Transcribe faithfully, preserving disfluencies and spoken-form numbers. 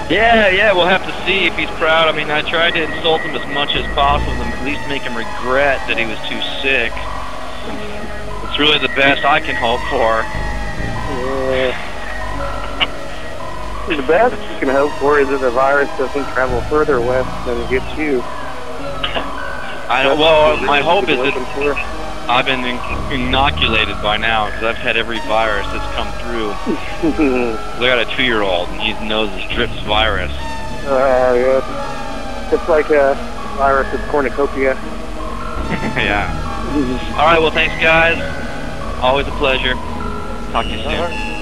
Yeah, yeah, we'll have to see if he's proud. I mean, I tried to insult him as much as possible, and at least make him regret that he was too sick. It's really the best I can hope for. Uh, the best you can hope for is that the virus doesn't travel further west than it gets you. I don't, well, my hope is that I've been in inoculated by now, because I've had every virus that's come through. I got a two-year-old, and his nose drips virus. Uh, yeah. It's like a virus of cornucopia. Yeah. All right, well, thanks, guys. Always a pleasure. Talk to you soon.